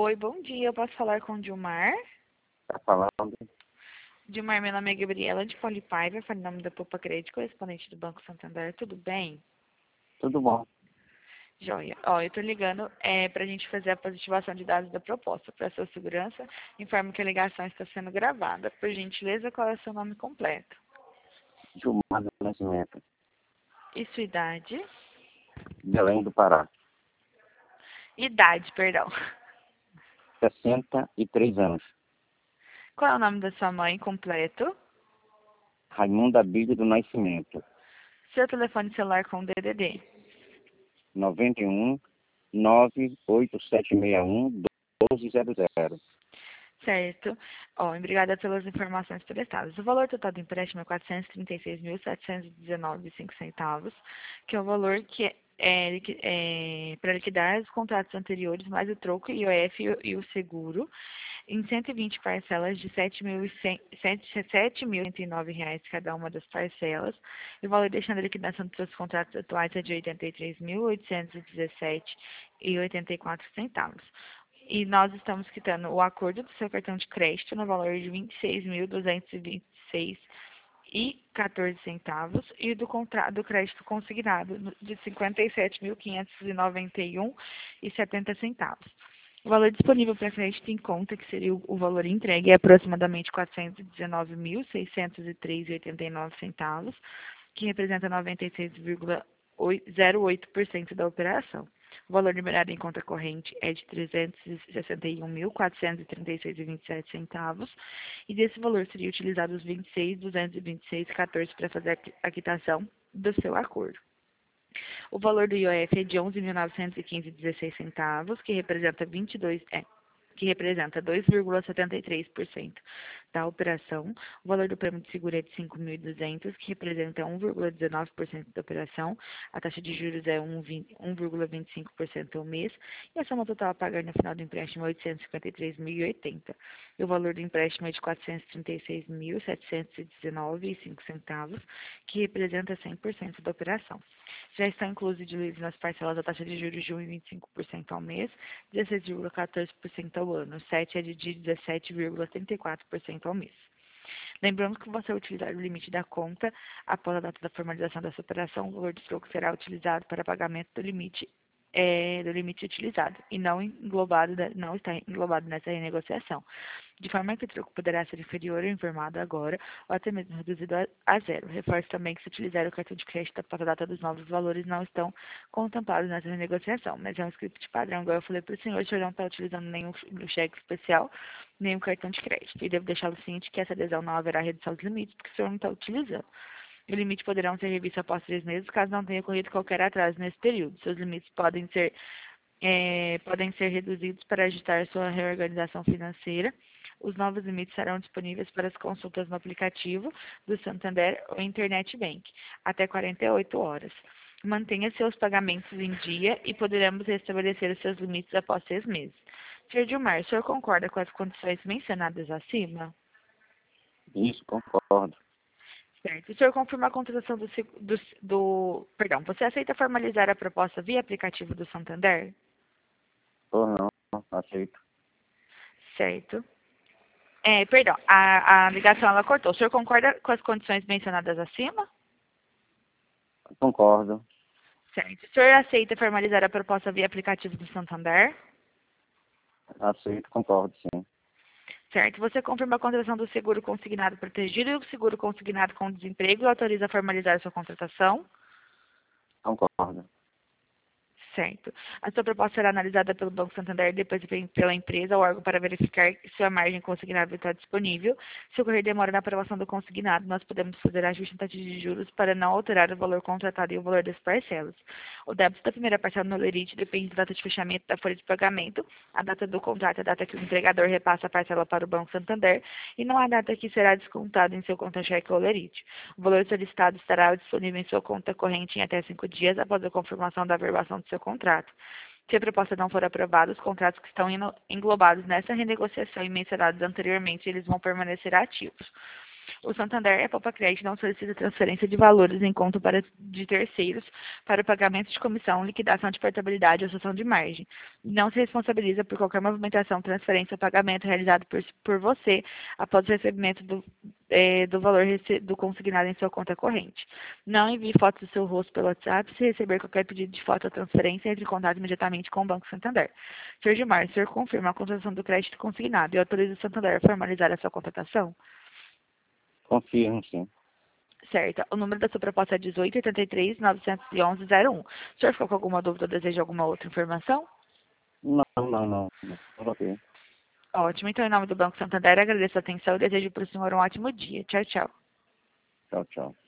Oi, bom dia. Eu posso falar com o Dilmar? Tá falando? Dilmar, meu nome é Gabriela de Polipaiva, falo em nome da Popa Crédito, correspondente do Banco Santander. Tudo bem? Tudo bom. Joia. Eu tô ligando para a gente fazer a positivação de dados da proposta. Para sua segurança, informo que a ligação está sendo gravada. Por gentileza, qual é o seu nome completo? Gilmar do Nascimento, E sua idade? Belém do Pará. Idade, perdão. 63 anos. Qual é o nome da sua mãe completo? Raimundo Abílio do Nascimento. Seu telefone celular com DDD? 91 98761 1200. Certo. Obrigada pelas informações prestadas. O valor total do empréstimo é R$ 436.719,05, que é o valor que para liquidar os contratos anteriores, mais o troco, IOF e o seguro, em 120 parcelas de R$ 7.109 cada uma das parcelas. E o valor deixando a liquidação dos seus contratos atuais é de R$ 83.817,84. E nós estamos quitando o acordo do seu cartão de crédito no valor de R$ 26.226,14 e do crédito consignado de R$ 57.591,70. O valor disponível para crédito em conta, que seria o valor entregue, é aproximadamente R$ 419.603,89, que representa 96,08% da operação. O valor liberado em conta corrente é de R$ 361.436,27 e desse valor seria utilizado os R$ 26.226,14 para fazer a quitação do seu acordo. O valor do IOF é de R$ 11.915,16, que representa 2,73% da operação. O valor do prêmio de seguro é de 5.200, que representa 1,19% da operação. A taxa de juros é 1,25% ao mês. E a soma total a pagar no final do empréstimo é R$ 853.080. E o valor do empréstimo é de R$ 436.719,05, que representa 100% da operação. Já estão inclusos de livros nas parcelas a taxa de juros de 1,25% ao mês, 16,14% ao ano. 7 é de 17,34% ao mês. Lembrando que você utilizar o limite da conta após a data da formalização dessa operação, o valor de troco será utilizado para pagamento do limite utilizado e não está englobado nessa renegociação, de forma que o troco poderá ser inferior ou informado agora ou até mesmo reduzido a zero. Reforço também que se utilizar o cartão de crédito após a data dos novos valores não estão contemplados nessa renegociação, mas é um script padrão, igual eu falei para o senhor não está utilizando nenhum cheque especial, nenhum cartão de crédito. E devo deixá-lo ciente que essa adesão não haverá redução dos limites, porque o senhor não está utilizando. O limite poderão ser revistos após 3 meses, caso não tenha ocorrido qualquer atraso nesse período. Seus limites podem ser reduzidos para ajustar sua reorganização financeira. Os novos limites serão disponíveis para as consultas no aplicativo do Santander ou Internet Bank, até 48 horas. Mantenha seus pagamentos em dia e poderemos restabelecer os seus limites após 6 meses. Sr. Dilmar, o senhor concorda com as condições mencionadas acima? Isso, concordo. Certo. O senhor confirma a contratação Perdão, você aceita formalizar a proposta via aplicativo do Santander? Ou não, aceito. Certo. Perdão, a ligação ela cortou. O senhor concorda com as condições mencionadas acima? Concordo. Certo. O senhor aceita formalizar a proposta via aplicativo do Santander? Aceito, concordo, sim. Certo. Você confirma a contratação do seguro consignado protegido e o seguro consignado com desemprego e autoriza a formalizar a sua contratação? Concordo. Certo. A sua proposta será analisada pelo Banco Santander e depois pela empresa ou órgão para verificar se a margem consignada está disponível. Se ocorrer demora na aprovação do consignado, nós podemos fazer ajuste em taxa de juros para não alterar o valor contratado e o valor das parcelas. O débito da primeira parcela no Lerite depende da data de fechamento da folha de pagamento, a data do contrato, a data que o entregador repassa a parcela para o Banco Santander e não a data que será descontado em seu conta-cheque ou Lerite. O valor solicitado estará disponível em sua conta corrente em até 5 dias após a confirmação da averbação do seu contrato. Se a proposta não for aprovada, os contratos que estão englobados nessa renegociação e mencionados anteriormente, eles vão permanecer ativos. O Santander e a Poupa-Crédito não solicitam transferência de valores em conta de terceiros para o pagamento de comissão, liquidação de portabilidade ou cessão de margem. Não se responsabiliza por qualquer movimentação, transferência ou pagamento realizado por você após o recebimento do valor do consignado em sua conta corrente. Não envie fotos do seu rosto pelo WhatsApp. Se receber qualquer pedido de foto ou transferência, entre em contato imediatamente com o Banco Santander. Sr. Gilmar, o senhor confirma a contratação do crédito consignado e autoriza o Santander a formalizar a sua contratação? Confirmo, sim. Certo. O número da sua proposta é 1883-911-01. O senhor ficou com alguma dúvida ou deseja alguma outra informação? Não. Tudo ok. Ótimo. Então, em nome do Banco Santander, agradeço a atenção e desejo para o senhor um ótimo dia. Tchau, tchau. Tchau, tchau.